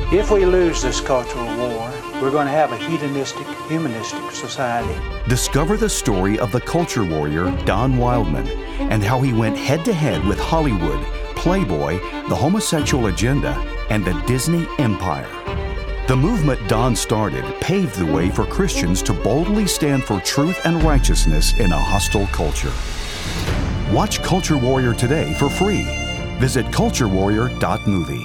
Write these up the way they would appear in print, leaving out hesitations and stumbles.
If we lose this cultural war, we're going to have a hedonistic, humanistic society. Discover the story of the culture warrior Don Wildman and how he went head-to-head with Hollywood, Playboy, the homosexual agenda, and the Disney empire. The movement Don started paved the way for Christians to boldly stand for truth and righteousness in a hostile culture. Watch Culture Warrior today for free. Visit culturewarrior.movie.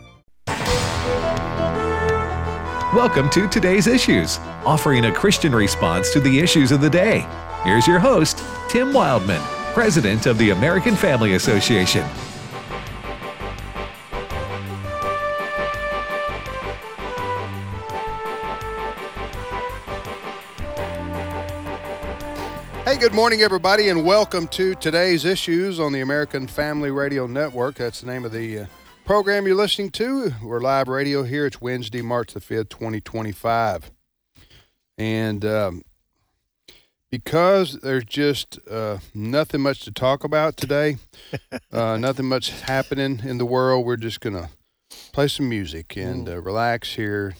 Welcome to Today's Issues, offering a Christian response to the issues of the day. Here's your host, Tim Wildman, President of the American Family Association. Hey, good morning, everybody, and welcome to Today's Issues on the American Family Radio Network. That's the name of the program you're listening to. We're live radio here. It's Wednesday, March the 5th, 2025. And because there's just nothing much to talk about today, nothing much happening in the world, we're just going to play some music and relax here.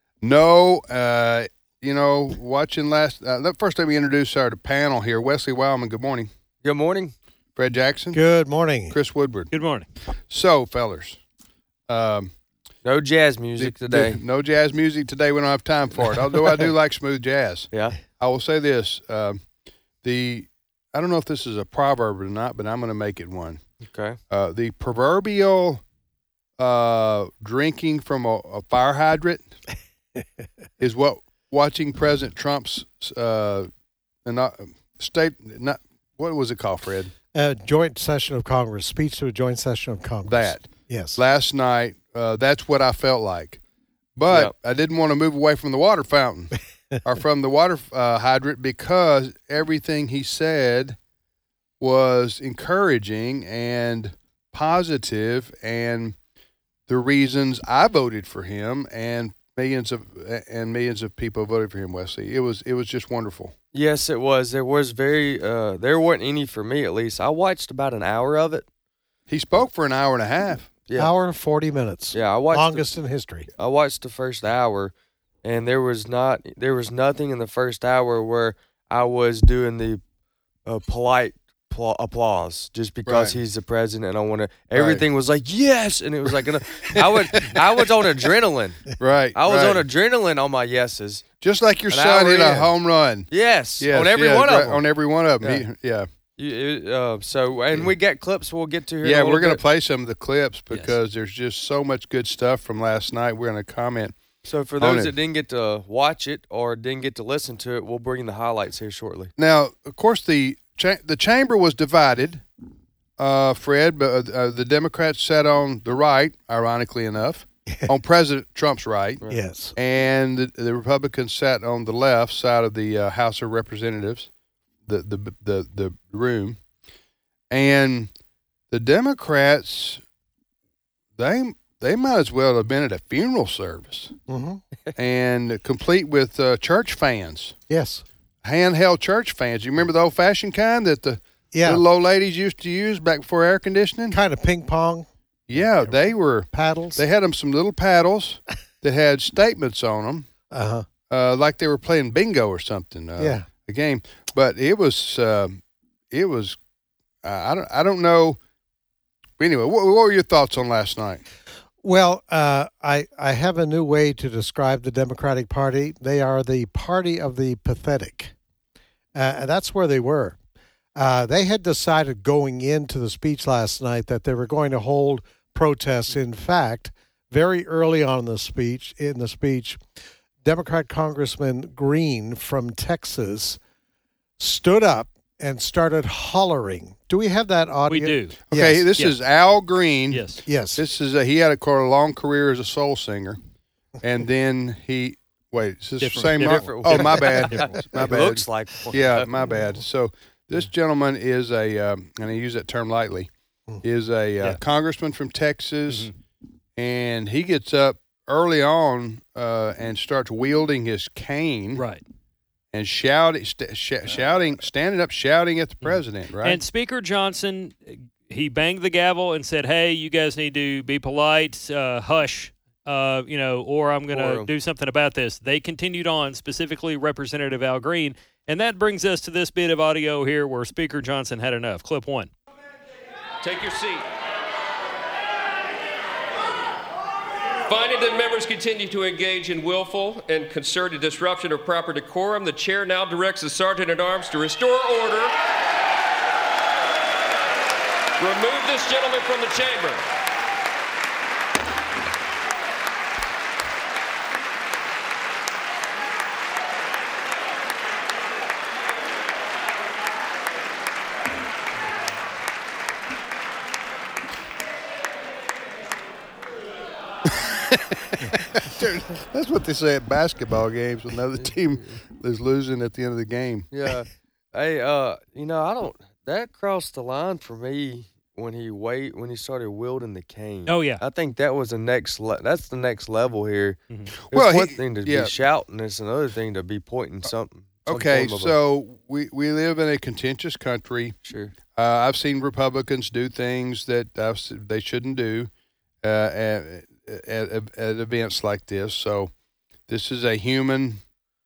Watching last, first let me introduce our panel here. Wesley Wildman, good morning. Good morning. Fred Jackson. Good morning. Chris Woodward. Good morning. So, fellers. No jazz music today. No jazz music today. We don't have time for it. Although I do like smooth jazz. Yeah. I will say this. I don't know if this is a proverb or not, but I'm going to make it one. Okay. The proverbial drinking from a fire hydrant is what watching President Trump's what was it called, Fred? Joint session of Congress, speech to a joint session of Congress. That. Yes. Last night, that's what I felt like. But I didn't want to move away from the water fountain or from the water hydrant because everything he said was encouraging and positive, and the reasons I voted for him and millions of people voted for him, Wesley. It was just wonderful. Yes, it was. There was there weren't any for me, at least. I watched about an hour of it. He spoke for an hour and a half. Yeah. Hour and 40 minutes. Yeah, I watched longest in history. I watched the first hour, and there was nothing in the first hour where I was doing the polite applause just because he's the president. And I want to. Everything was like yes, and it was like I was on adrenaline. Right. I was on adrenaline on my yeses. Just like your son hit a home run. Yes. On every one of them. On every one of them. Yeah. We got clips we'll get to here. Yeah, we're going to play some of the clips because there's just so much good stuff from last night. We're going to comment. So for those that didn't get to watch it or didn't get to listen to it, we'll bring the highlights here shortly. Now, of course, the chamber was divided, Fred, but the Democrats sat on the right, ironically enough, on President Trump's right. Yes. And the Republicans sat on the left side of the House of Representatives, the room. And the Democrats, they might as well have been at a funeral service, and complete with church fans. Yes. Handheld church fans. You remember the old-fashioned kind that the little old ladies used to use back before air conditioning? Kind of ping pong. Yeah, they were. Paddles. They had them some little paddles that had statements on them. Like they were playing bingo or something. A game. But it was I don't know. Anyway, what were your thoughts on last night? Well, I have a new way to describe the Democratic Party. They are the party of the pathetic. That's where they were. They had decided going into the speech last night that they were going to hold protests. In fact, very early on in the speech, Democrat Congressman Green from Texas stood up and started hollering. Do we have that audio? We do. Okay, Yes. this is Al Green. Yes. This is he had a long career as a soul singer, and then he is this the same? Different. Oh, my bad. My bad. Looks like one. Yeah, my bad. So this gentleman is and I use that term lightly, is a congressman from Texas, and he gets up early on and starts wielding his cane. Right. And shouting, standing up, shouting at the president, right? And Speaker Johnson, he banged the gavel and said, "Hey, you guys need to be polite. Hush." or I'm going to Quorum. do something about this. They continued on, specifically Representative Al Green. And that brings us to this bit of audio here where Speaker Johnson had enough. Clip 1. Take your seat. Finding that members continue to engage in willful and concerted disruption of proper decorum, the chair now directs the Sergeant-at-Arms to restore order. Remove this gentleman from the chamber. Dude, that's what they say at basketball games when another team is losing at the end of the game. Yeah. Hey, that crossed the line for me when he started wielding the cane. Oh, yeah. I think that was that's the next level here. Mm-hmm. It's Well, one thing to yeah. be shouting, it's another thing to be pointing something. some Okay, form of so we live in a contentious country. sure. I've seen Republicans do things that they shouldn't do at events like this. So this is a human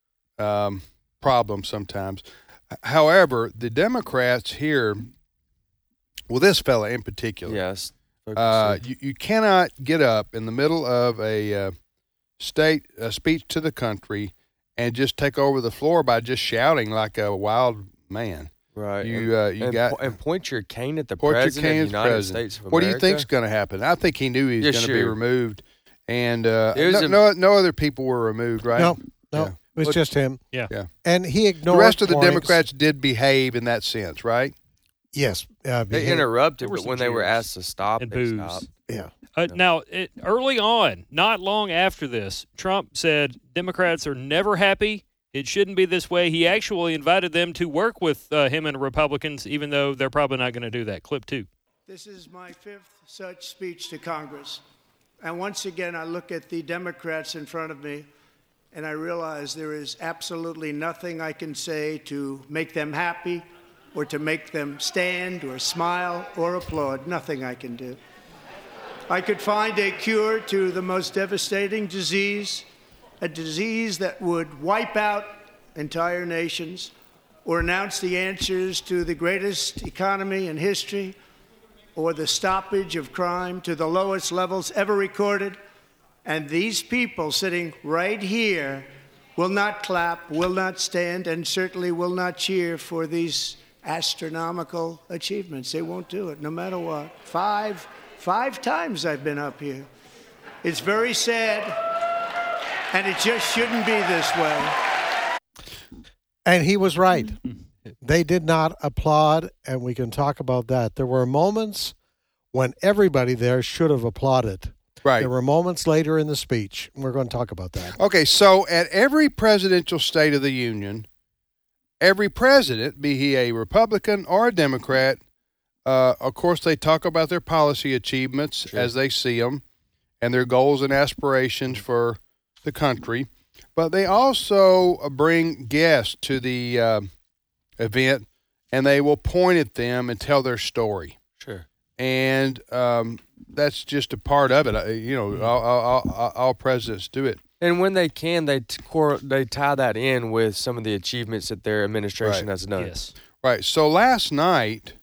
problem sometimes. However, the Democrats here, well, this fella in particular, Yes. you cannot get up in the middle of a speech to the country and just take over the floor by just shouting like a wild man. Right. And point your cane at the point your president cane of at the the United president. States of America. What do you think's going to happen? I think he knew he was Yeah, going to be sure. removed, and was no other people were removed, right? No, Yeah. it was just him. Yeah. Yeah. And he The ignored rest of the warnings. Democrats did behave in that sense, right? Yes. They interrupted, There were but some when they were cheers asked to stop, and they boos. stopped. Yeah. Now, early on, not long after this, Trump said Democrats are never happy. It shouldn't be this way. He actually invited them to work with him and Republicans, even though they're probably not going to do that. Clip 2. This is my fifth such speech to Congress. And once again, I look at the Democrats in front of me, and I realize there is absolutely nothing I can say to make them happy or to make them stand or smile or applaud. Nothing I can do. I could find a cure to the most devastating disease, a disease that would wipe out entire nations, or announce the answers to the greatest economy in history, or the stoppage of crime to the lowest levels ever recorded. And these people sitting right here will not clap, will not stand, and certainly will not cheer for these astronomical achievements. They won't do it, no matter what. Five times I've been up here. It's very sad. And it just shouldn't be this way. And he was right. They did not applaud, and we can talk about that. There were moments when everybody there should have applauded. Right. There were moments later in the speech. We're going to talk about that. Okay, so at every presidential State of the Union, every president, be he a Republican or a Democrat, of course, they talk about their policy achievements as they see them and their goals and aspirations for the country. But they also bring guests to the event, and they will point at them and tell their story. Sure. And that's just a part of it. All presidents do it. And when they can, they tie that in with some of the achievements that their administration has done. Yes. Right. So last night,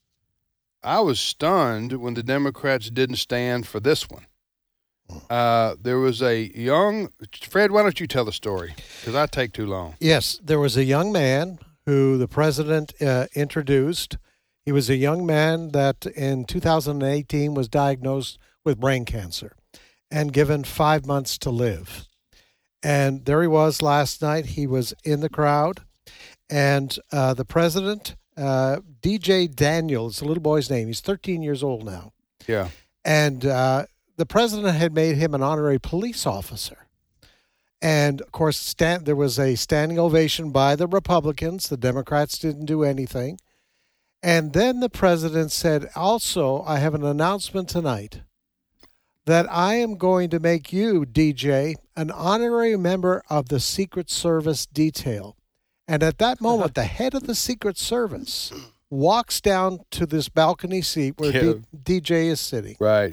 I was stunned when the Democrats didn't stand for this one. There was a young Fred. Why don't you tell the story? Because I take too long. Yes, there was a young man who the president introduced. He was a young man that in 2018 was diagnosed with brain cancer and given 5 months to live. And there he was last night. He was in the crowd. And the president, DJ Daniel, it's a little boy's name. He's 13 years old now. Yeah. And the president had made him an honorary police officer. And, of course, there was a standing ovation by the Republicans. The Democrats didn't do anything. And then the president said, also, I have an announcement tonight that I am going to make you, DJ, an honorary member of the Secret Service detail. And at that moment, the head of the Secret Service walks down to this balcony seat where DJ is sitting. Right.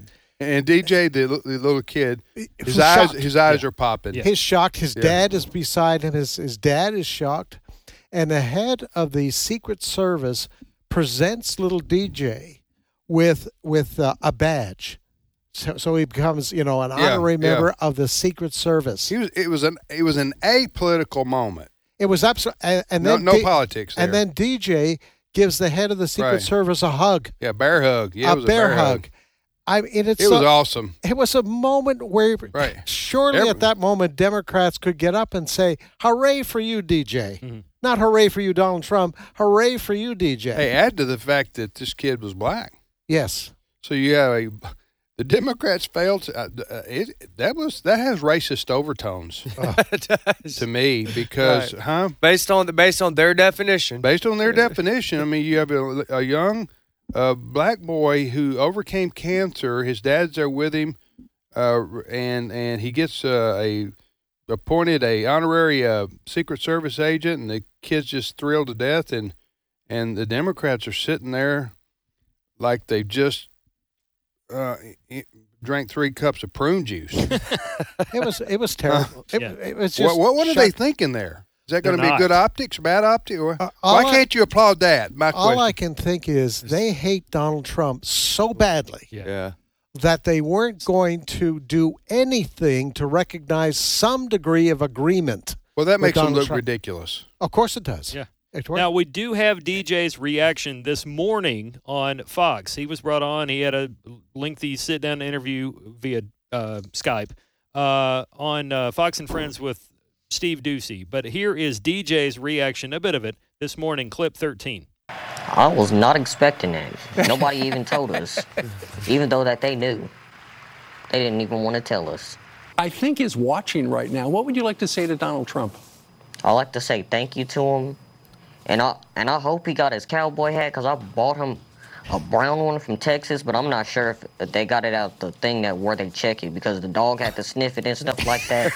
And DJ, the little kid, his Shocked. eyes are popping. He's shocked. His dad is beside him. His dad is shocked. And the head of the Secret Service presents little DJ with a badge. So he becomes, an honorary member of the Secret Service. It was an apolitical moment. It was absolutely, and then no politics there. And then DJ gives the head of the Secret Service a hug. Yeah, bear hug. Yeah, it was a bear hug. It was awesome. It was a moment where surely at that moment Democrats could get up and say, "Hooray for you, DJ!" Mm-hmm. Not "Hooray for you, Donald Trump." Hooray for you, DJ. Hey, add to the fact that this kid was black. Yes. So you have the Democrats failed. That has racist overtones to me because, based on their definition. Based on their definition, I mean, you have a young black boy who overcame cancer. His dad's there with him, and he gets appointed a honorary Secret Service agent, and the kid's just thrilled to death, and the Democrats are sitting there like they just drank 3 cups of prune juice. It was terrible. It was just what are they thinking there? Is that going to be good optics, bad optics? Why can't you applaud that? All I can think is they hate Donald Trump so badly that they weren't going to do anything to recognize some degree of agreement. Well, that makes them look ridiculous. Of course it does. Yeah. Now, we do have DJ's reaction this morning on Fox. He was brought on. He had a lengthy sit-down interview via Skype on Fox and Friends with Steve Doocy. But here is DJ's reaction, a bit of it, this morning, clip 13. I was not expecting that. Nobody even told us, even though that they knew. They didn't even want to tell us. I think he's watching right now. What would you like to say to Donald Trump? I'd like to say thank you to him. And I hope he got his cowboy hat because I bought him a brown one from Texas, but I'm not sure if they got it out the thing where they check it because the dog had to sniff it and stuff like that.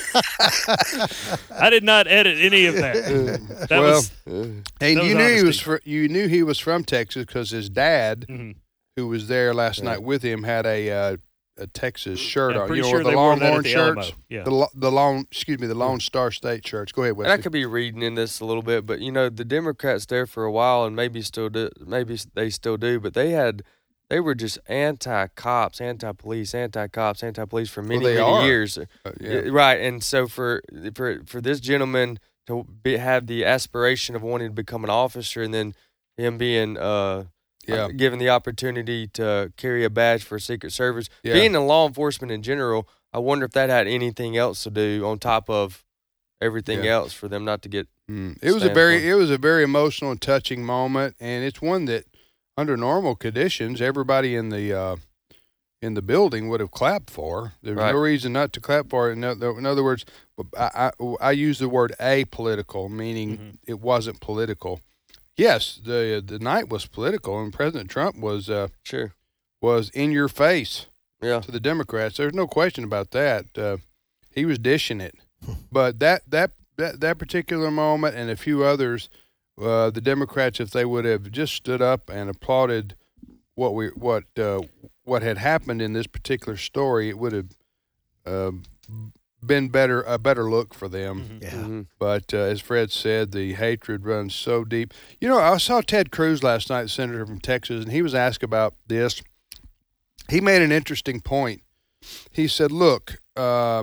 I did not edit any of that. You knew he was from Texas because his dad, who was there last night with him, had a Texas shirt on. You know, sure the Longhorn shirts. Yeah. The Lone Star State shirts. Go ahead, Wesley. And I could be reading in this a little bit, but the Democrats there for a while, and maybe they still do, but they were just anti-cops, anti-police, anti-cops, anti-police for many years. Right, and so for this gentleman to have the aspiration of wanting to become an officer, and then him being given the opportunity to carry a badge for Secret Service. Yeah. Being in law enforcement in general, I wonder if that had anything else to do on top of everything else for them not to get. It was a very emotional and touching moment, and it's one that under normal conditions everybody in the building would have clapped for. There's no reason not to clap for it. In other words, I use the word apolitical, meaning it wasn't political. Yes, the night was political, and President Trump was in your face to the Democrats. There's no question about that. He was dishing it, but that particular moment and a few others, the Democrats, if they would have just stood up and applauded what had happened in this particular story, it would have been a better look for them. But as Fred said, the hatred runs so deep. I saw Ted Cruz last night, the senator from Texas, and he was asked about this. He made an interesting point. He said, look, I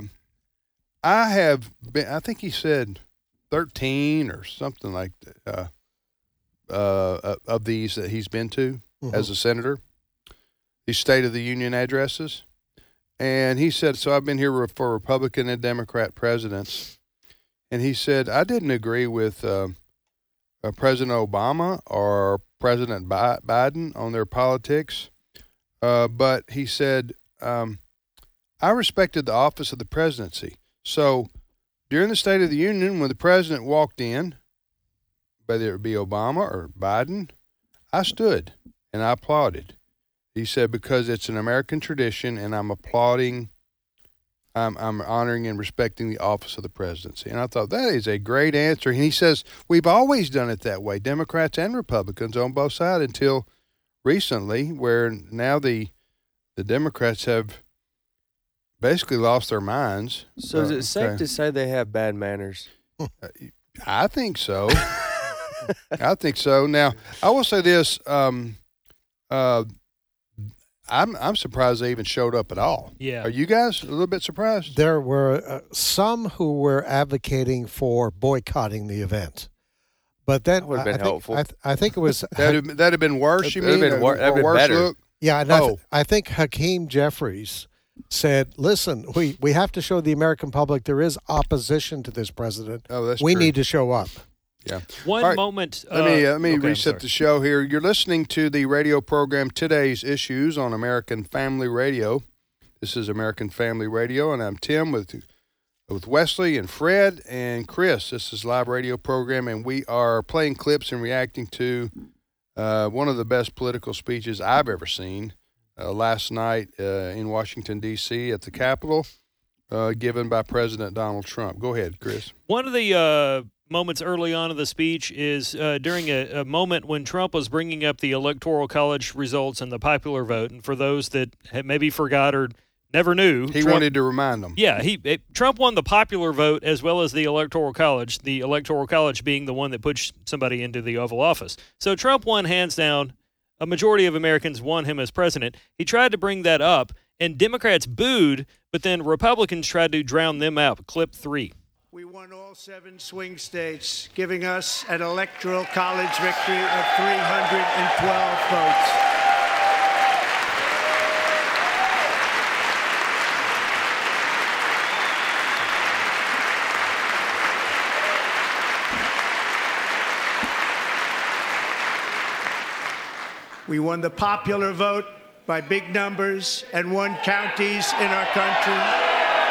think he said 13 or something like that, of these that he's been to as a senator, these State of the Union addresses. And he said, so I've been here for Republican and Democrat presidents. And he said, I didn't agree with President Obama or President Biden on their politics. But he said, I respected the office of the presidency. So during the State of the Union, when the president walked in, whether it be Obama or Biden, I stood and I applauded. He said, because it's an American tradition, and I'm applauding, I'm honoring and respecting the office of the presidency. And I thought, that is a great answer. And he says, we've always done it that way, Democrats and Republicans on both sides, until recently, where now the the Democrats have basically lost their minds. So is it safe to say they have bad manners? I think so. I think so. Now, I will say this. I'm surprised they even showed up at all. Yeah. Are you guys a little bit surprised? There were some who were advocating for boycotting the event. But then That would have been helpful. I think it was That'd have been worse, you That'd mean? have been that'd been worse better. look? Yeah, and I think Hakeem Jeffries said, listen, we have to show the American public there is opposition to this president. Oh, that's we true. need to show up. Yeah. One All right, moment. Let me okay, reset the show here. You're listening to the radio program Today's Issues on American Family Radio. This is American Family Radio, and I'm Tim with Wesley and Fred and Chris. This is a live radio program, and we are playing clips and reacting to one of the best political speeches I've ever seen last night in Washington, D.C. at the Capitol, given by President Donald Trump. Go ahead, Chris. One of the moments early on in the speech is during a moment when Trump was bringing up the Electoral College results and the popular vote. And for those that maybe forgot or never knew, He Trump wanted to remind them. Yeah, Trump won the popular vote as well as the Electoral College, the Electoral College being the one that pushed somebody into the Oval Office. So Trump won hands down. A majority of Americans won him as president. He tried to bring that up, and Democrats booed, but then Republicans tried to drown them out. Clip 3. We won all 7 swing states, giving us an electoral college victory of 312 votes. We won the popular vote by big numbers and won counties in our country.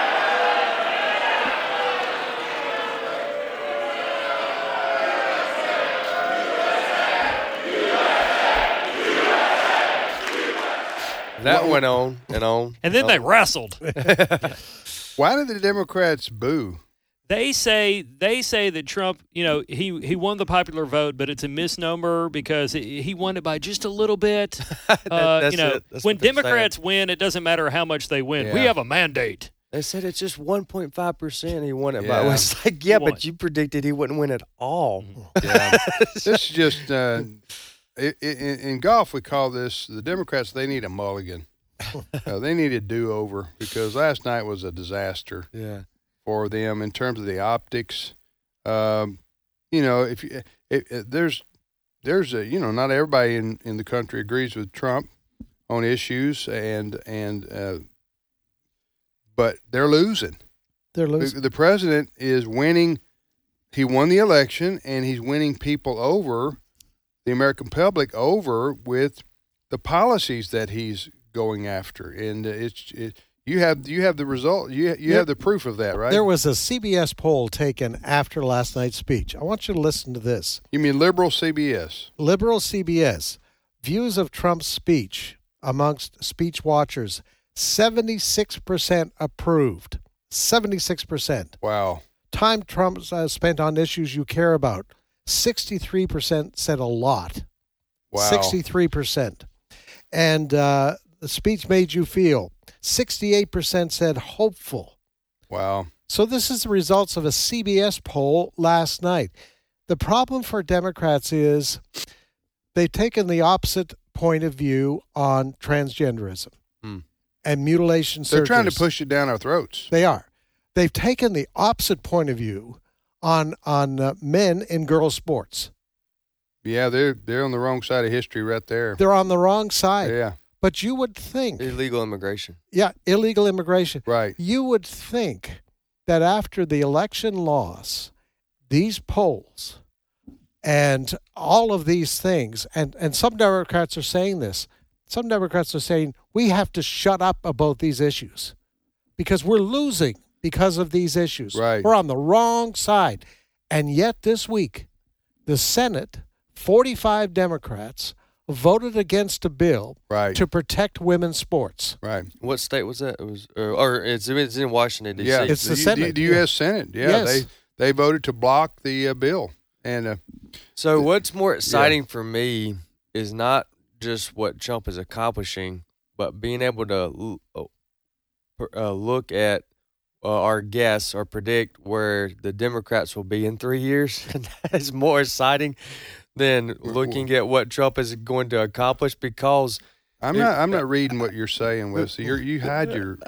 That went on and on. And then they wrestled. Why did the Democrats boo? They say that Trump, he won the popular vote, but it's a misnomer because he won it by just a little bit. That's it. That's When what they're Democrats win, it doesn't matter how much they win. Yeah. We have a mandate. They said it's just 1.5% he won it Yeah. by. It's like, yeah, He won. but you predicted he wouldn't win at all. Yeah. This is just in golf. We call this the Democrats. They need a mulligan. They need a do-over because last night was a disaster Yeah. for them in terms of the optics. If there's not everybody in the country agrees with Trump on issues but they're losing. They're losing. The president is winning. He won the election, and he's winning people over, the American public over, with the policies that he's going after. And you have the result. You have the proof of that, right? There was a CBS poll taken after last night's speech. I want you to listen to this. You mean liberal CBS? Liberal CBS. Views of Trump's speech amongst speech watchers, 76% approved. 76%. Wow. Time Trump spent on issues you care about, 63% said a lot. Wow. 63%. And the speech made you feel, 68% said hopeful. Wow. So this is the results of a CBS poll last night. The problem for Democrats is they've taken the opposite point of view on transgenderism and mutilation surgery. They're trying to push it down our throats. They are. They've taken the opposite point of view on men in girls' sports. Yeah, they're on the wrong side of history right there. They're on the wrong side. Yeah. But you would think. Illegal immigration. Yeah, illegal immigration. Right. You would think that after the election loss, these polls and all of these things, and some Democrats are saying this, some Democrats are saying we have to shut up about these issues because we're losing because of these issues. Right. We're on the wrong side. And yet this week, the Senate, 45 Democrats voted against a bill to protect women's sports. Right. What state was that? It was, or it's in Washington D.C. Yeah, it's the Senate. The U.S. Senate. Yeah, Yes. they voted to block the bill. And so what's more exciting for me is not just what Trump is accomplishing, but being able to look at our guess or predict where the Democrats will be in 3 years is more exciting than looking at what Trump is going to accomplish, because I'm not reading what you're saying, Wesley. You hide your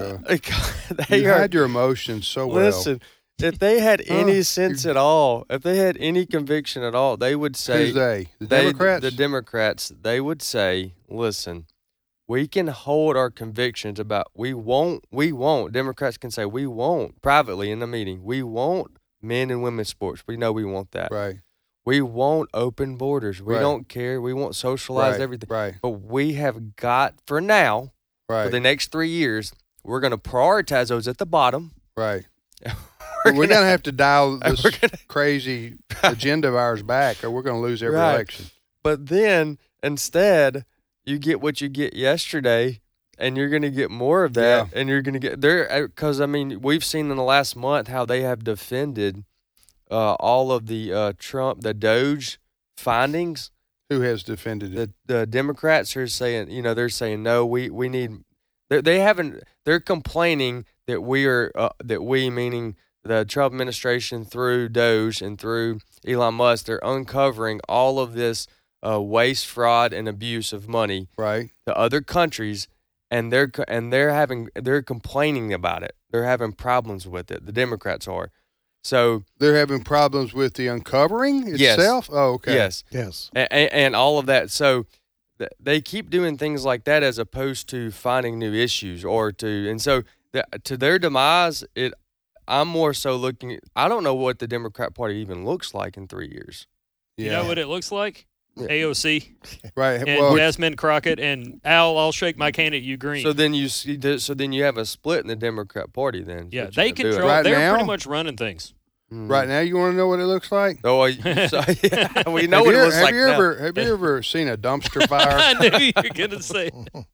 your emotions so well. Listen, if they had any sense at all, if they had any conviction at all, they would say, who's they? The Democrats? The Democrats, they would say, listen, we can hold our convictions about we won't. Democrats can say we won't privately in the meeting. We won't men and women's sports. We know we want that. Right. We won't open borders. We don't care. We won't socialize everything. Right. But we have got, for now, for the next 3 years, we're going to prioritize those at the bottom. Right. We're going to have to dial this crazy agenda of ours back, or we're going to lose every election. But then, instead, you get what you get yesterday, and you're going to get more of that, and you're going to get there. Because, I mean, we've seen in the last month how they have defended all of the Trump, the Doge findings. Who has defended it? The Democrats are saying, they're saying, no, we need, they're complaining that we, meaning the Trump administration through Doge and through Elon Musk, they're uncovering all of this waste, fraud, and abuse of money to other countries, and they're complaining about it. They're having problems with it. The Democrats are. So they're having problems with the uncovering itself? Yes. Oh, okay. Yes. And all of that. So they keep doing things like that as opposed to finding new issues to their demise, I'm more so looking at, I don't know what the Democrat Party even looks like in 3 years. You know what it looks like? AOC. Right. And Jasmine Crockett and Al, I'll shake my can at you green. So then you have a split in the Democrat Party then. Yeah, they control. Right they're now? pretty much running things. Right now, you want to know what it looks like? Oh, we know what it looks like now. Have you ever seen a dumpster fire? I knew you were going to say.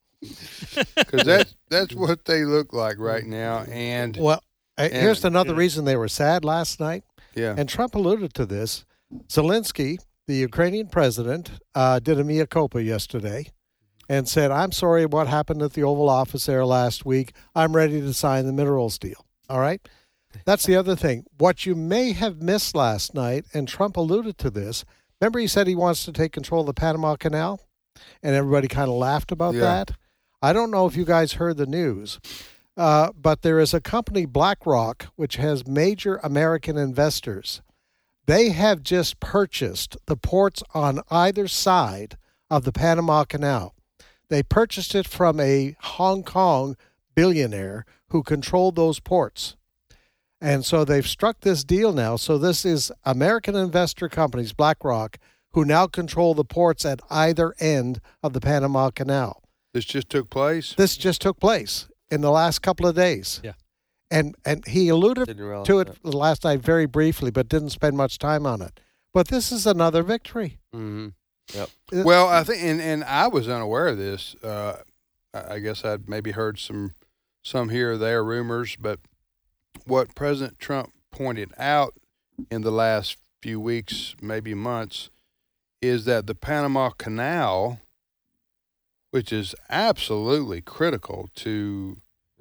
Because that's what they look like right now. And here's another reason they were sad last night. Yeah. And Trump alluded to this. Zelensky, the Ukrainian president, did a mea culpa yesterday and said, I'm sorry what happened at the Oval Office there last week. I'm ready to sign the minerals deal. All right? That's the other thing. What you may have missed last night, and Trump alluded to this, remember he said he wants to take control of the Panama Canal? And everybody kind of laughed about that. I don't know if you guys heard the news, but there is a company, BlackRock, which has major American investors. They have just purchased the ports on either side of the Panama Canal. They purchased it from a Hong Kong billionaire who controlled those ports. And so they've struck this deal now. So this is American investor companies, BlackRock, who now control the ports at either end of the Panama Canal. This just took place? This just took place in the last couple of days. Yeah. And he alluded to it last night very briefly, but didn't spend much time on it. But this is another victory. Mm-hmm. Yep. Well, I think, and I was unaware of this. I guess I'd maybe heard some here or there rumors, but what President Trump pointed out in the last few weeks, maybe months, is that the Panama Canal, which is absolutely critical to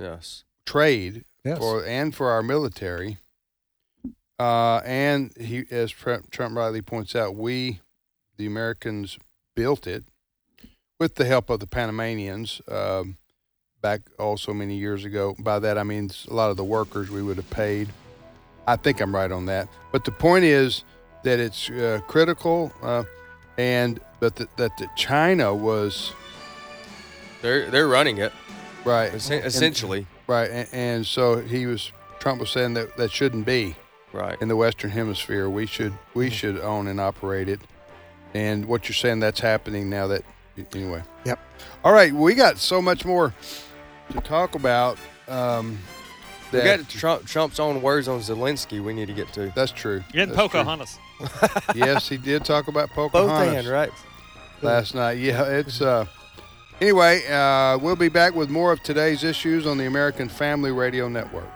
trade for our military, and he, as Trump rightly points out, we, the Americans, built it with the help of the Panamanians back also many years ago. By that I mean a lot of the workers we would have paid. I think I'm right on that. But the point is that it's critical, and that China was they're running it, right? Essentially, right. And so Trump was saying that shouldn't be right in the Western Hemisphere. We should own and operate it. And what you're saying, that's happening now. Anyway. Yep. All right, we got so much more to talk about. We got Trump's own words on Zelensky we need to get to. That's true. And Pocahontas. Yes, he did talk about Pocahontas. Both right. Last night. Yeah, it's anyway, we'll be back with more of today's issues on the American Family Radio Network.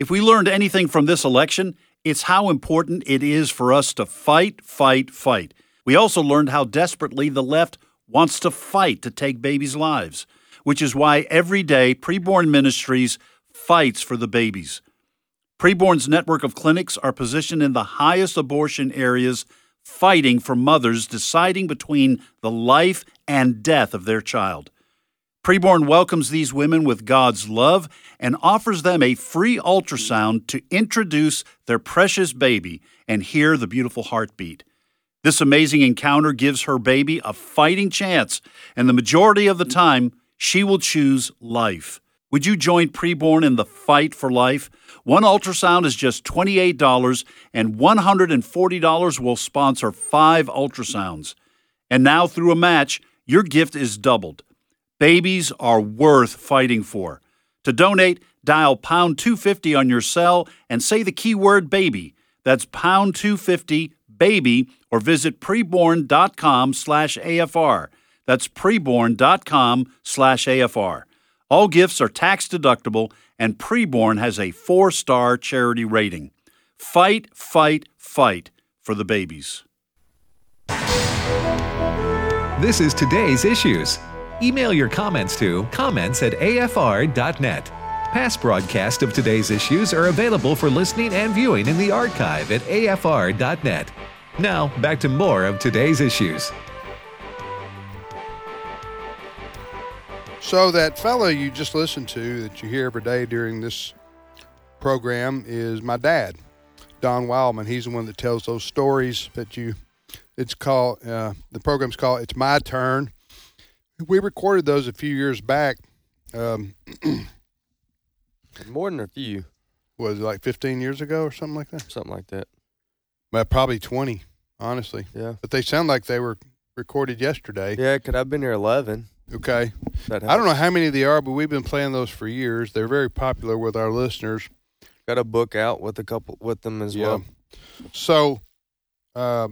If we learned anything from this election, it's how important it is for us to fight, fight, fight. We also learned how desperately the left wants to fight to take babies' lives, which is why every day Preborn Ministries fights for the babies. Preborn's network of clinics are positioned in the highest abortion areas, fighting for mothers deciding between the life and death of their child. Preborn welcomes these women with God's love and offers them a free ultrasound to introduce their precious baby and hear the beautiful heartbeat. This amazing encounter gives her baby a fighting chance, and the majority of the time, she will choose life. Would you join Preborn in the fight for life? One ultrasound is just $28, and $140 will sponsor 5 ultrasounds. And now, through a match, your gift is doubled. Babies are worth fighting for. To donate, dial pound 250 on your cell and say the keyword baby. That's pound 250 baby, or visit preborn.com/AFR. That's preborn.com/AFR. All gifts are tax deductible, and Preborn has a 4-star charity rating. Fight, fight, fight for the babies. This is Today's Issues. Email your comments to comments@afr.net. Past broadcasts of Today's Issues are available for listening and viewing in the archive at afr.net. Now, back to more of Today's Issues. So that fellow you just listened to that you hear every day during this program is my dad, Don Wildman. He's the one that tells those stories that it's called, the program's called It's My Turn. We recorded those a few years back. More than a few. Was it like 15 years ago or something like that? Something like that. Well, probably 20, honestly. Yeah. But they sound like they were recorded yesterday. Yeah, because I've been here 11. Okay. I don't know how many they are, but we've been playing those for years. They're very popular with our listeners. Got a book out with them as well. So, but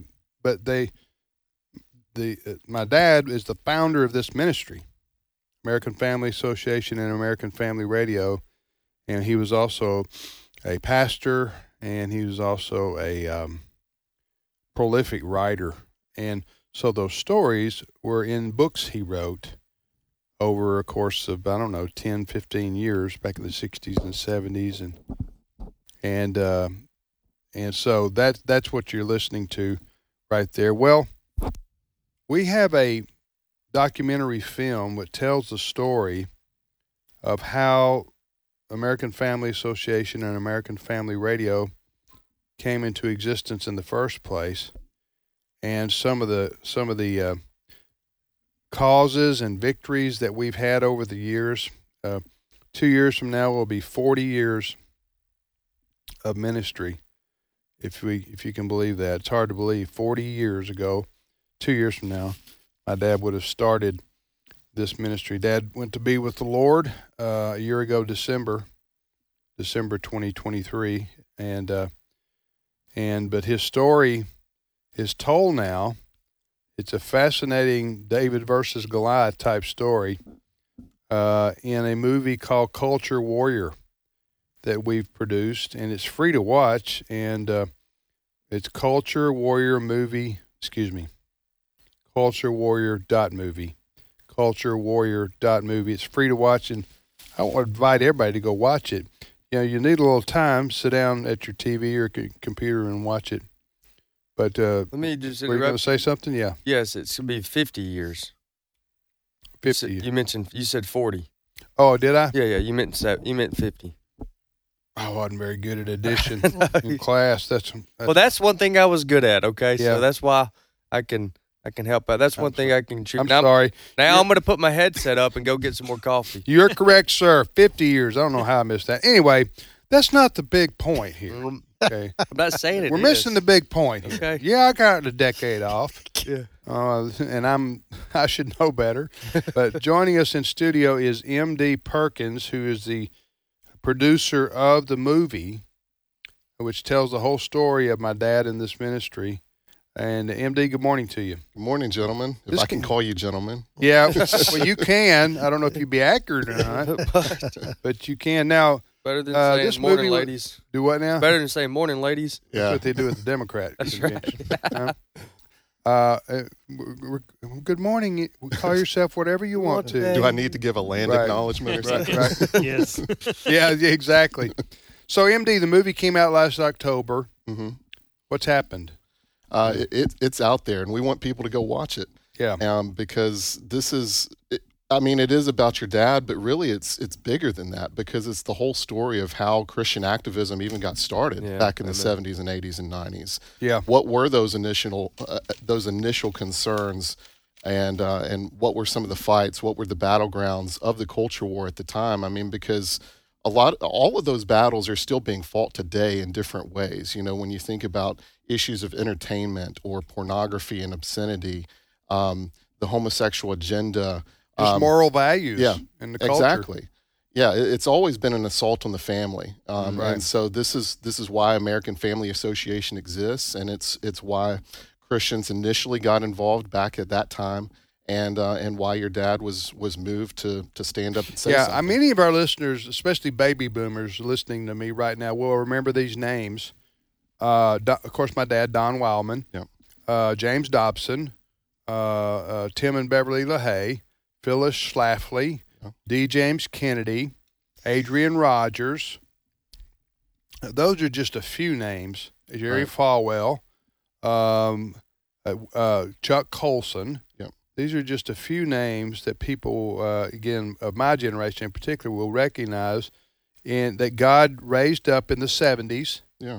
my dad is the founder of this ministry, American Family Association and American Family Radio, and he was also a pastor, and he was also a prolific writer. And so those stories were in books he wrote over a course of, 10, 15 years back in the 60s and 70s. And so that's what you're listening to right there. Well, we have a documentary film that tells the story of how American Family Association and American Family Radio came into existence in the first place, and some of the causes and victories that we've had over the years. 2 years from now will be 40 years of ministry, if you can believe that. It's hard to believe. 40 years ago, 2 years from now, my dad would have started this ministry. Dad went to be with the Lord a year ago, December 2023, but his story is told now. It's a fascinating David versus Goliath type story in a movie called Culture Warrior that we've produced, and it's free to watch, and it's Culture Warrior movie, culturewarrior.movie, culturewarrior.movie. It's free to watch, and I want to invite everybody to go watch it. You know, you need a little time, sit down at your TV or computer and watch it. But let me just interrupt. Were you going to say something? Yeah. Yes, it's going to be 50 years. 50. You said 40. Oh, did I? Yeah. You meant 50. I wasn't very good at addition in class. That's one thing I was good at. Okay, yeah. So that's why I can help out. That's one thing I can contribute. I'm sorry. Now I'm going to put my headset up and go get some more coffee. You're correct, sir. 50 years. I don't know how I missed that. Anyway, that's not the big point here. Okay. I'm not saying it. We're missing the big point here. Okay. Yeah, I got a decade off. Yeah. And I should know better. But joining us in studio is M.D. Perkins, who is the producer of the movie, which tells the whole story of my dad in this ministry. And M.D., good morning to you. Good morning, gentlemen. If I can call you gentlemen. Yeah, well, you can. I don't know if you'd be accurate or not, but you can. Now, Better than saying this morning, movie ladies. Do what now? Better than saying morning, ladies. That's what they do with the Democrat That's convention. Good morning. Call yourself whatever you want to. Do I need to give a land acknowledgement or something? Right. Yes. Yeah, exactly. So, MD, the movie came out last October. Mm-hmm. What's happened? It's out there, and we want people to go watch it. Yeah. Because this is, it is about your dad, but really it's bigger than that, because it's the whole story of how Christian activism even got started back in the 70s and 80s and 90s. Yeah. What were those initial concerns, and what were some of the fights? What were the battlegrounds of the culture war at the time? I mean, because all of those battles are still being fought today in different ways. You know, when you think about issues of entertainment or pornography and obscenity, the homosexual agenda, just moral values in the culture. Exactly. Yeah, it's always been an assault on the family. And so this is why American Family Association exists, and it's why Christians initially got involved back at that time, and why your dad was moved to stand up and say something. Yeah, many of our listeners, especially baby boomers listening to me right now, will remember these names. Of course, my dad, Don Wildman, James Dobson, Tim and Beverly LaHaye, Phyllis Schlafly, D. James Kennedy, Adrian Rogers. Those are just a few names. Jerry Falwell, Chuck Colson. Yep. These are just a few names that people, again, of my generation in particular, will recognize, and that God raised up in the 70s. Yeah.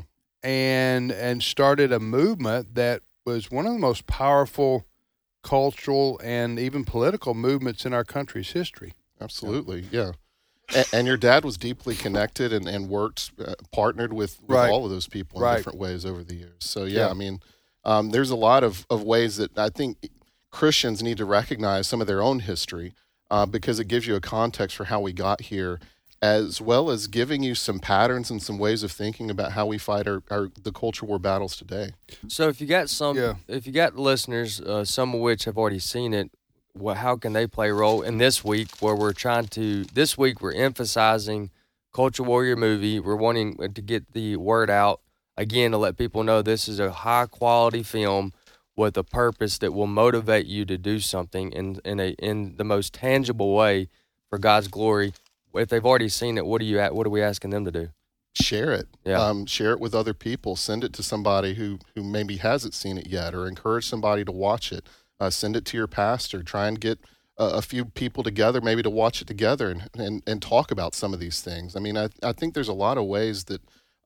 And started a movement that was one of the most powerful cultural and even political movements in our country's history. Absolutely, yeah. And your dad was deeply connected and worked, partnered with all of those people in different ways over the years. So, there's a lot of ways that I think Christians need to recognize some of their own history, because it gives you a context for how we got here, as well as giving you some patterns and some ways of thinking about how we fight the culture war battles today. So if you got listeners, some of which have already seen it, how can they play a role in this week where this week we're emphasizing Culture Warrior movie. We're wanting to get the word out again to let people know this is a high quality film with a purpose that will motivate you to do something in the most tangible way for God's glory. If they've already seen it, what are we asking them to do? Share it. Yeah. Share it with other people. Send it to somebody who maybe hasn't seen it yet, or encourage somebody to watch it. Send it to your pastor. Try and get a few people together, maybe to watch it together and talk about some of these things. I mean, I think there's a lot of ways that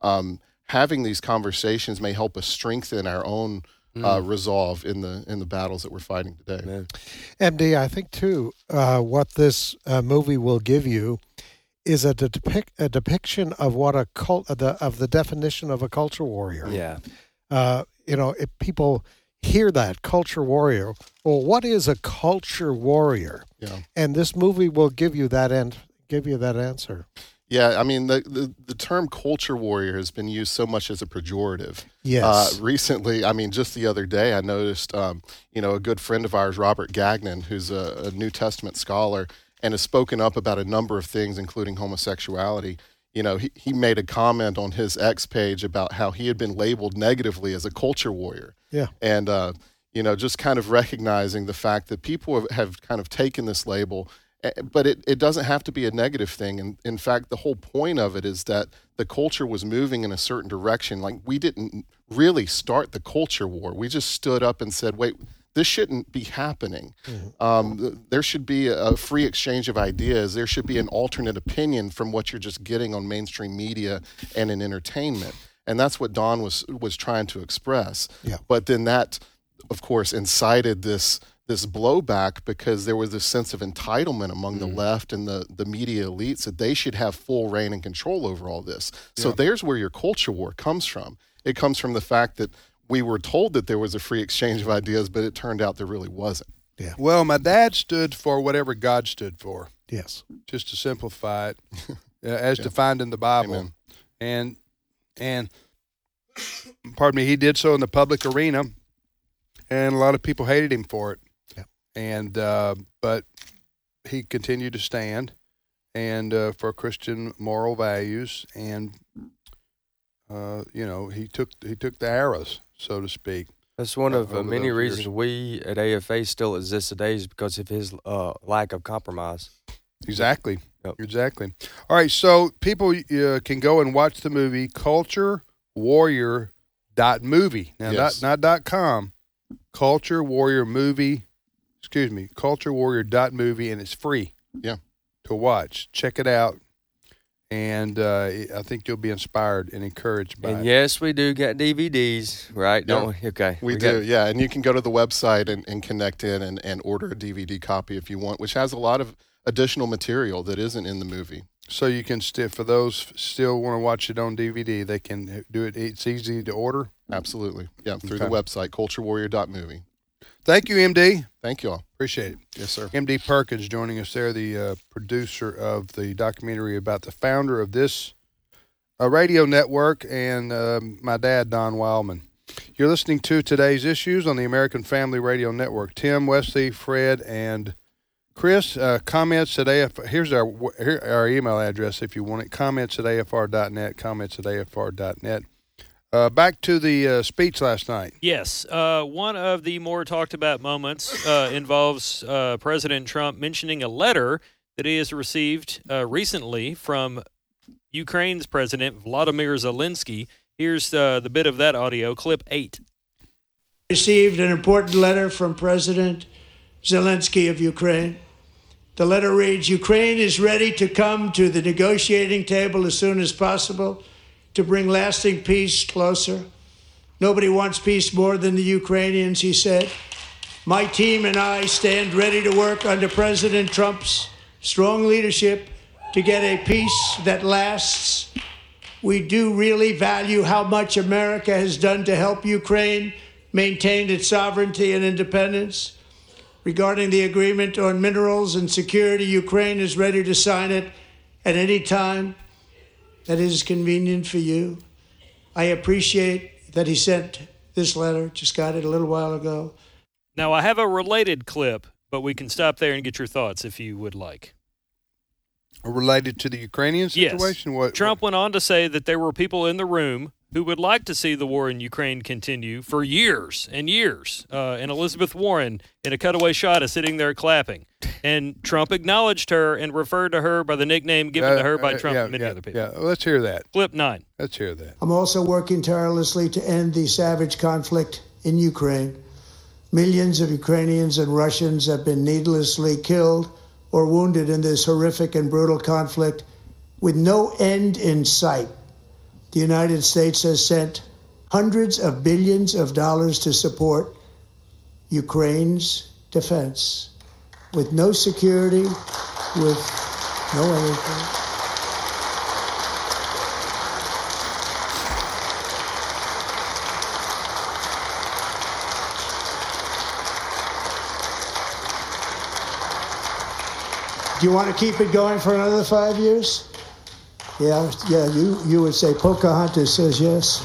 having these conversations may help us strengthen our own resolve in the battles that we're fighting today. Man. MD, I think too, what this movie will give you is a depiction of what of the definition of a culture warrior. Yeah. If people hear that culture warrior, well, what is a culture warrior? Yeah. And this movie will give you that answer. Yeah, I mean, the term culture warrior has been used so much as a pejorative. Yes. Recently, I mean, just the other day, I noticed, a good friend of ours, Robert Gagnon, who's a New Testament scholar and has spoken up about a number of things, including homosexuality. You know, he made a comment on his X page about how he had been labeled negatively as a culture warrior. Yeah. And, just kind of recognizing the fact that people have kind of taken this label. But it doesn't have to be a negative thing. And in fact, the whole point of it is that the culture was moving in a certain direction. Like, we didn't really start the culture war. We just stood up and said, wait, this shouldn't be happening. Mm-hmm. There should be a free exchange of ideas. There should be an alternate opinion from what you're just getting on mainstream media and in entertainment. And that's what Don was trying to express. Yeah. But then that, of course, incited this blowback, because there was this sense of entitlement among the left and the media elites that they should have full reign and control over all this. Yeah. So there's where your culture war comes from. It comes from the fact that we were told that there was a free exchange of ideas, but it turned out there really wasn't. Yeah. Well, my dad stood for whatever God stood for. Yes. Just to simplify it, as defined in the Bible. Amen. And pardon me, he did so in the public arena, and a lot of people hated him for it. And but he continued to stand, and for Christian moral values, and he took the arrows, so to speak. That's one of many those reasons years. we at AFA still exist today is because of his lack of compromise. Exactly. Yep. Exactly. All right, so people can go and watch the movie culturewarrior.movie. Now, Yes. not .com. culturewarrior.movie, and it's free. Yeah. To watch. Check it out. And I think you'll be inspired and encouraged by And it. yes, we do get DVDs, right? Don't we? Okay. We do, yeah. And you can go to the website and connect in and order a DVD copy if you want, which has a lot of additional material that isn't in the movie. So you can for those still want to watch it on DVD, they can do it. It's easy to order. Absolutely. Yeah, through Okay. the website, culturewarrior.movie. Thank you, MD. Thank you all. Appreciate it. Yes, sir. MD Perkins joining us there, the producer of the documentary about the founder of this radio network, and my dad, Don Wildman. You're listening to Today's Issues on the American Family Radio Network. Tim, Wesley, Fred, and Chris, comments at AFR. Here's our email address if you want it. Comments at AFR.net, comments at AFR.net. Back to the speech last night. Yes. One of the more talked about moments involves President Trump mentioning a letter that he has received recently from Ukraine's President Vladimir Zelensky. Here's the bit of that audio, clip 8. Received an important letter from President Zelensky of Ukraine. The letter reads, Ukraine is ready to come to the negotiating table as soon as possible to bring lasting peace closer. Nobody wants peace more than the Ukrainians, he said. My team and I stand ready to work under President Trump's strong leadership to get a peace that lasts. We do really value how much America has done to help Ukraine maintain its sovereignty and independence. Regarding the agreement on minerals and security, Ukraine is ready to sign it at any time that is convenient for you. I appreciate that he sent this letter, just got it a little while ago. Now, I have a related clip, but we can stop there and get your thoughts if you would like. Related to the Ukrainian situation? Yes. Trump went on to say that there were people in the room who would like to see the war in Ukraine continue for years and years. And Elizabeth Warren, in a cutaway shot, is sitting there clapping. And Trump acknowledged her and referred to her by the nickname given to her by Trump and many other people. Yeah, let's hear that. Clip 9. Let's hear that. I'm also working tirelessly to end the savage conflict in Ukraine. Millions of Ukrainians and Russians have been needlessly killed or wounded in this horrific and brutal conflict with no end in sight. The United States has sent hundreds of billions of dollars to support Ukraine's defense with no security, with no anything. Do you want to keep it going for another 5 years? Yeah, you would say Pocahontas says yes.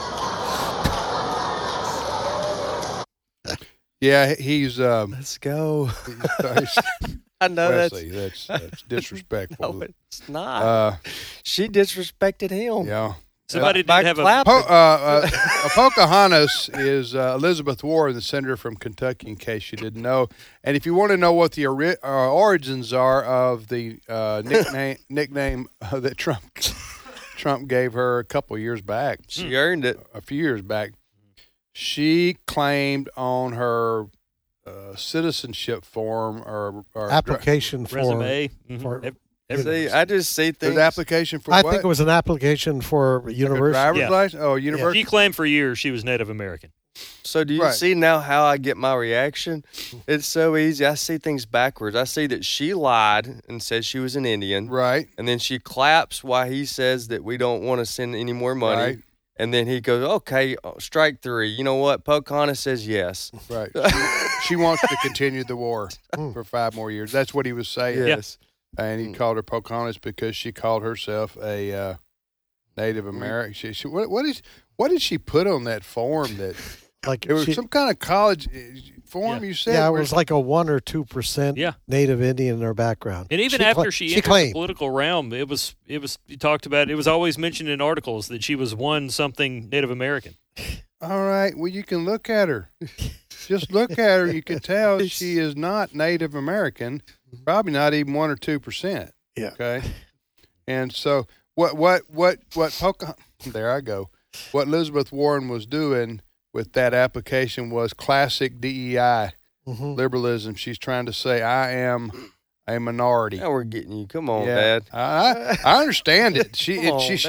Yeah, he's. Let's go. I know Wesley, that's disrespectful. No, it's not. She disrespected him. Yeah. Somebody did have a... Pocahontas is Elizabeth Warren, the senator from Kentucky, in case you didn't know. And if you want to know what the origins are of the nickname that Trump gave her a couple of years back. She earned it. A few years back. She claimed on her citizenship form or application form. Resume. See, I just see things. The application for I what? think it was an application for university. Driver's license? Oh, university. She claimed for years she was Native American. So do you see now how I get my reaction? It's so easy. I see things backwards. I see that she lied and said she was an Indian. Right. And then she claps while he says that we don't want to send any more money. Right. And then he goes, okay, strike three. You know what? Pocahontas says yes. Right. She wants to continue the war for 5 more years. That's what he was saying. Yes. And he called her Pocahontas because she called herself a Native American. What did she put on that form that like it was some kind of college? for him? You said, yeah, it was like a 1 or 2% Native Indian in her background. And even after she entered the claimed. political realm, it was you talked about. It was always mentioned in articles that she was something Native American. All right. Well, you can look at her. Just look at her. You can tell she is not Native American. Probably not even 1 or 2%. Yeah. Okay. And so what there I go. What Elizabeth Warren was doing with that application was classic DEI liberalism. She's trying to say, I am a minority. Now we're getting you. Come on, Dad. I understand it. She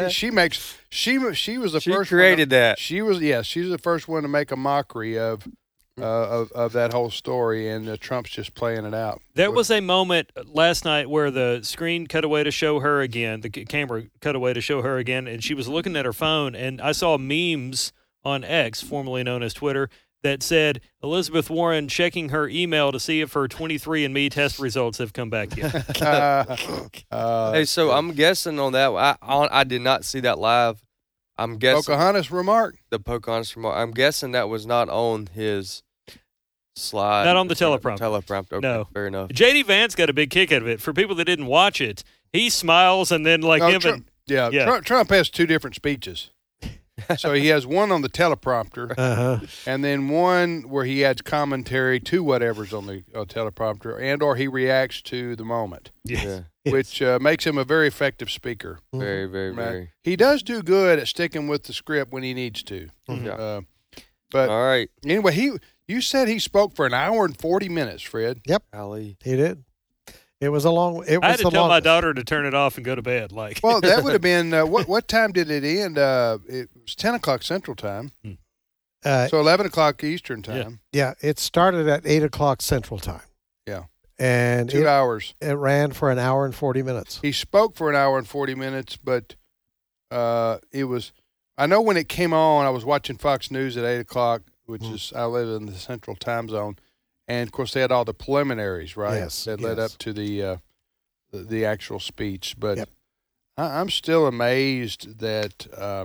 was the first created that. She was the first one to make a mockery of that whole story, and Trump's just playing it out. There was a moment last night where the screen cut away to show her again, the camera cut away to show her again, and she was looking at her phone, and I saw memes on X, formerly known as Twitter, that said Elizabeth Warren checking her email to see if her 23andMe test results have come back yet. Hey, so I'm guessing on that. I did not see that live. I'm guessing Pocahontas remark. The Pocahontas remark. I'm guessing that was not on his slide. Not on the teleprompter. Teleprompter. Okay, No. fair enough. J.D. Vance got a big kick out of it. For people that didn't watch it, he smiles and then Trump has two different speeches. So he has one on the teleprompter, and then one where he adds commentary to whatever's on the teleprompter, or he reacts to the moment, which makes him a very effective speaker. Very, very, very. He does do good at sticking with the script when he needs to. But all right. Anyway, you said he spoke for an hour and 40 minutes, Fred. Yep, Ali. He did. It was a long. I had to tell my daughter to turn it off and go to bed. Well, that would have been what time did it end? It was 10 o'clock Central Time, so 11 o'clock Eastern Time. Yeah, it started at 8 o'clock Central Time. Yeah, and 2 hours. It ran for an hour and 40 minutes. He spoke for an hour and 40 minutes, but it was. I know when it came on, I was watching Fox News at 8 o'clock, which is I live in the Central Time Zone. And, of course, they had all the preliminaries, right? Yes. That led up to the actual speech. But I'm still amazed that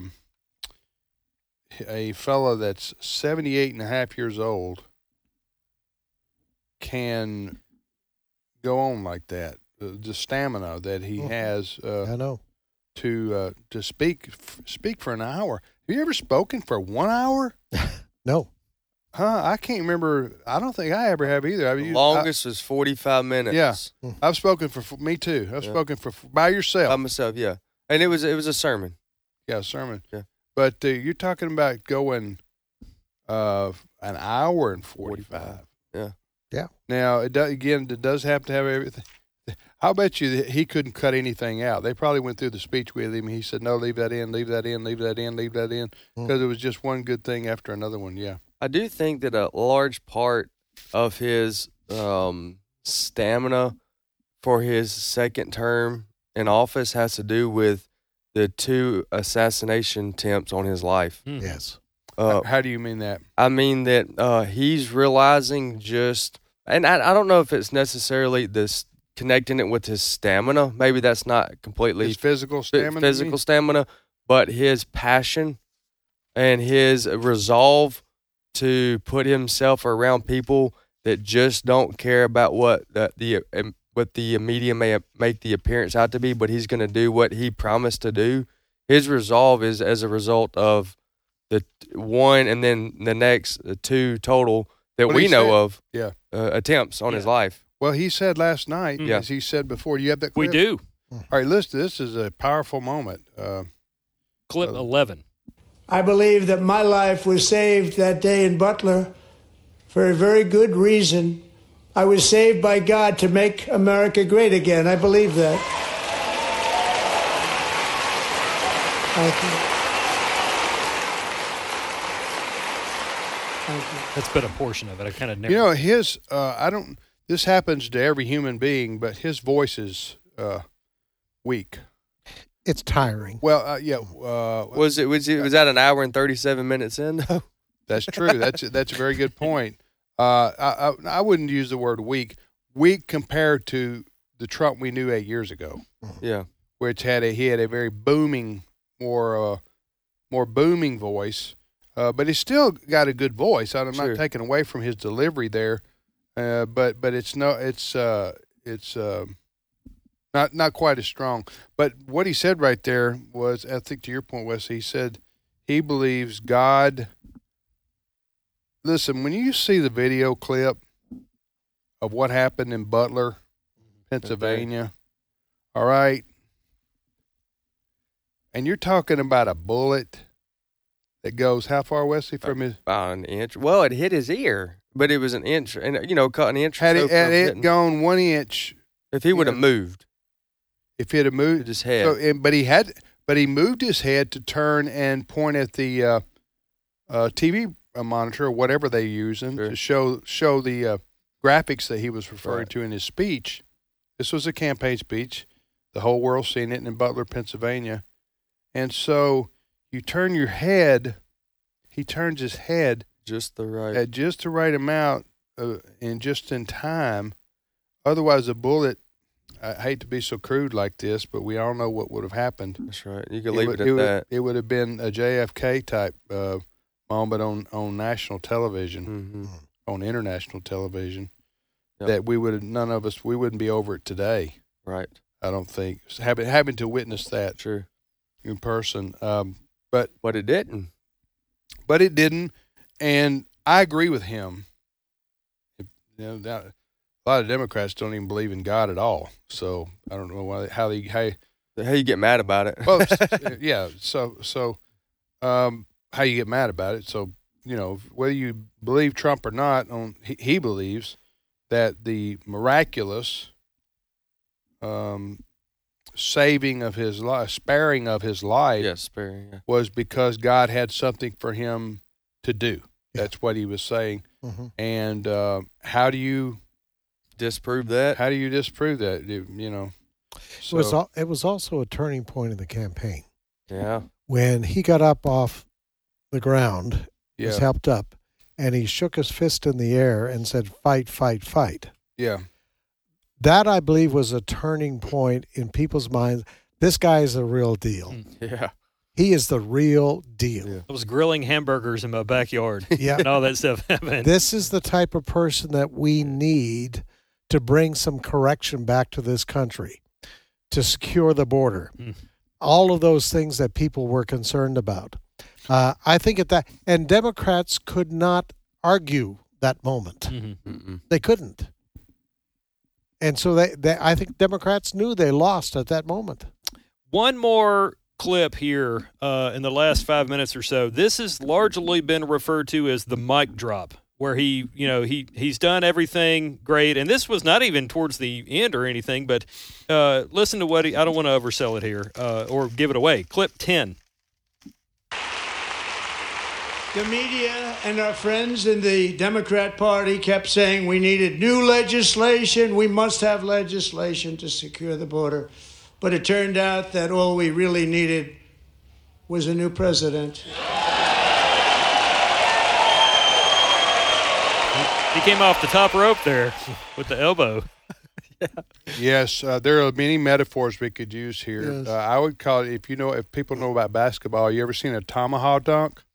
a fellow that's 78 and a half years old can go on like that. The stamina that he has I know. to speak for an hour. Have you ever spoken for 1 hour? No. I can't remember. I don't think I ever have either. The longest was 45 minutes. Yeah, I've spoken for me too. I've spoken for by yourself. By myself, yeah. And it was a sermon. Yeah, a sermon. Yeah. But you're talking about going an hour and 45. Yeah. Yeah. Now, it does have to have everything. I'll bet you that he couldn't cut anything out. They probably went through the speech with him. He said, no, leave that in, leave that in, leave that in, leave that in, because it was just one good thing after another one, yeah. I do think that a large part of his stamina for his second term in office has to do with the 2 assassination attempts on his life. Yes. How do you mean that? I mean that he's realizing and I don't know if it's necessarily this connecting it with his stamina. Maybe that's not completely his physical stamina. Stamina, but his passion and his resolve to put himself around people that just don't care about what the media may make the appearance out to be, but he's going to do what he promised to do. His resolve is as a result of the one and then the next 2 total that we know of attempts on his life. Well, he said last night, as he said before, do you have that clip? We do. All right, listen, this is a powerful moment. Clip 11. I believe that my life was saved that day in Butler for a very good reason. I was saved by God to make America great again. I believe that. Thank you. That's been a portion of it. I kind of never. His, this happens to every human being, but his voice is weak. It's tiring. Well, was that an hour and 37 minutes in? That's true. That's a very good point. I wouldn't use the word weak. Weak compared to the Trump we knew 8 years ago. Yeah, which he had a very booming, more booming voice. But he's still got a good voice. I'm Sure. not taking away from his delivery there, but it's not quite as strong. But what he said right there was, I think to your point, Wes, he said he believes God. Listen, when you see the video clip of what happened in Butler, Pennsylvania, all right, and you're talking about a bullet that goes how far, Wesley, from his? About an inch. Well, it hit his ear, but it was an inch, and cut an inch. Had or so it, had from it hitting. gone 1 inch, If he would have moved, if he had moved his head. But he moved his head to turn and point at the TV monitor or whatever they're using to show the graphics that he was referring to in his speech. This was a campaign speech. The whole world's seen it in Butler, Pennsylvania. And so you turn your head, he turns his head just the right at just the right amount and just in time. Otherwise, a bullet, I hate to be so crude like this, but we all know what would have happened. That's right. You can leave it at that. It would have been a JFK type moment on national television, on international television, that we wouldn't be over it today. Right. I don't think having to witness that in person. But it didn't. But it didn't, and I agree with him. A lot of Democrats don't even believe in God at all. So I don't know how you get mad about it. Well, yeah. So how you get mad about it? So whether you believe Trump or not, he believes that the miraculous saving of his life, sparing of his life, was because God had something for him to do. That's what he was saying. Mm-hmm. And how do you disprove that? How do you disprove that? So, It was also a turning point in the campaign. Yeah. When he got up off the ground, was Yeah. helped up, and he shook his fist in the air and said, "Fight, fight, fight." Yeah. That, I believe, was a turning point in people's minds. This guy is the real deal. Yeah. He is the real deal. I was grilling hamburgers in my backyard. Yeah. And all that stuff happened. This is the type of person that we need to bring some correction back to this country, to secure the border. All of those things that people were concerned about. I think and Democrats could not argue that moment. They couldn't. And so I think Democrats knew they lost at that moment. One more clip here in the last 5 minutes or so. This has largely been referred to as the mic drop, where he's done everything great. And this was not even towards the end or anything, but listen to what I don't want to oversell it here or give it away. Clip 10. The media and our friends in the Democrat Party kept saying we needed new legislation. We must have legislation to secure the border. But it turned out that all we really needed was a new president. He came off the top rope there with the elbow. Yes, there are many metaphors we could use here. Yes. I would call it, if people know about basketball, you ever seen a tomahawk dunk?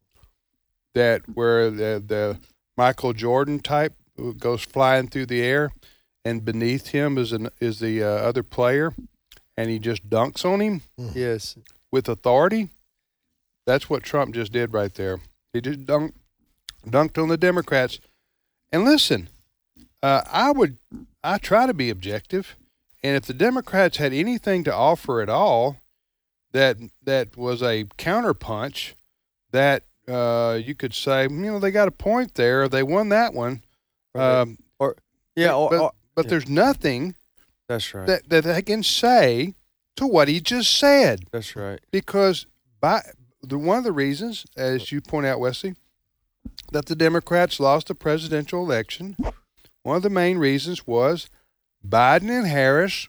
Where the Michael Jordan type goes flying through the air, and beneath him is the other player, and he just dunks on him. Yes, with authority. That's what Trump just did right there. He just dunked on the Democrats. And listen, I try to be objective, and if the Democrats had anything to offer at all, that was a counterpunch that. You could say, they got a point there. They won that one. But there's nothing. That's right. That they can say to what he just said. That's right. Because one of the reasons, as you point out, Wesley, that the Democrats lost the presidential election, one of the main reasons was Biden and Harris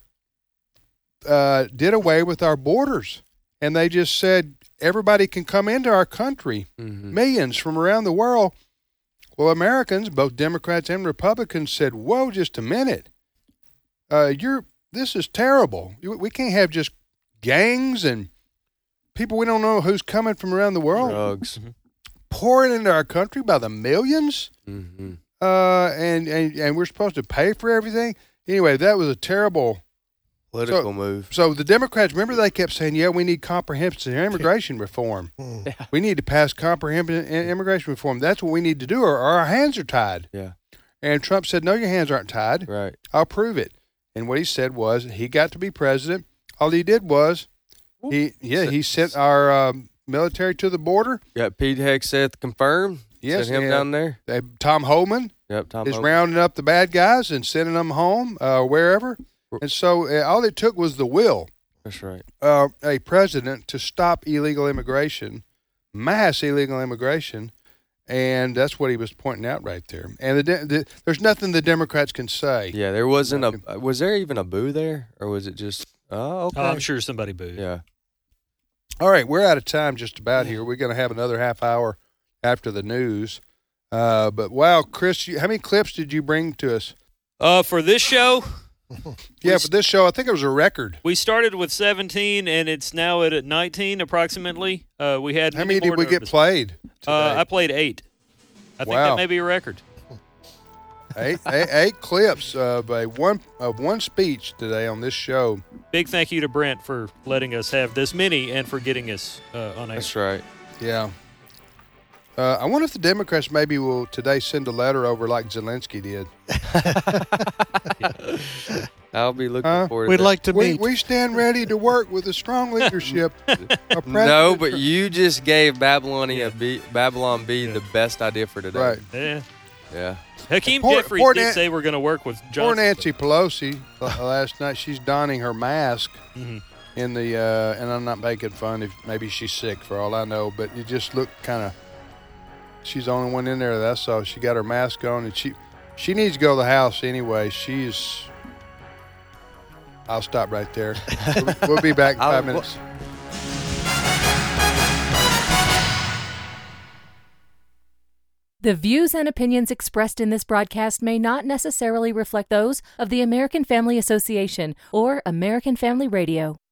did away with our borders, and they just said, everybody can come into our country, millions from around the world. Well, Americans, both Democrats and Republicans, said, whoa, just a minute. This is terrible. We can't have just gangs and people we don't know who's coming from around the world. Drugs. pouring into our country by the millions. Mm-hmm. And we're supposed to pay for everything. Anyway, that was a terrible political move. So the Democrats, remember, they kept saying, "Yeah, we need comprehensive immigration reform. We need to pass comprehensive immigration reform. That's what we need to do, or our hands are tied." Yeah. And Trump said, "No, your hands aren't tied. Right. I'll prove it." And what he said was, he got to be president. All he did was, he sent our military to the border. Got Pete Hegseth confirmed. Yes, sent him down there. Tom Homan. Yep, Tom is Homan. rounding up the bad guys and sending them home, wherever. And so all it took was the will. That's right. A president to stop illegal immigration, mass illegal immigration, and that's what he was pointing out right there. And there's nothing the Democrats can say. Yeah, there wasn't was there even a boo there, or was it just? Oh, okay. I'm sure somebody booed. Yeah. All right, we're out of time just about here. We're going to have another half hour after the news. But wow, Chris, how many clips did you bring to us? For this show? Yeah, for this show, I think it was a record. We started with 17, and it's now at 19 approximately. We had how many did we get played? I played 8. I think that may be a record. Eight clips of one speech today on this show. Big thank you to Brent for letting us have this many and for getting us on air. That's right. Yeah. I wonder if the Democrats maybe will today send a letter over like Zelensky did. I'll be looking forward to We'd that. like to meet. We stand ready to work with a strong leadership. No, but you just gave Babylon B the best idea for today. Right. Yeah. Yeah. Hakeem Jeffries did say we're going to work with Johnson. Poor Nancy Pelosi last night. She's donning her mask in the, and I'm not making fun if maybe she's sick for all I know, but it just looked kind of. She's the only one in there that I saw. She got her mask on, and she needs to go to the house anyway. I'll stop right there. We'll be back in 5 minutes. The views and opinions expressed in this broadcast may not necessarily reflect those of the American Family Association or American Family Radio.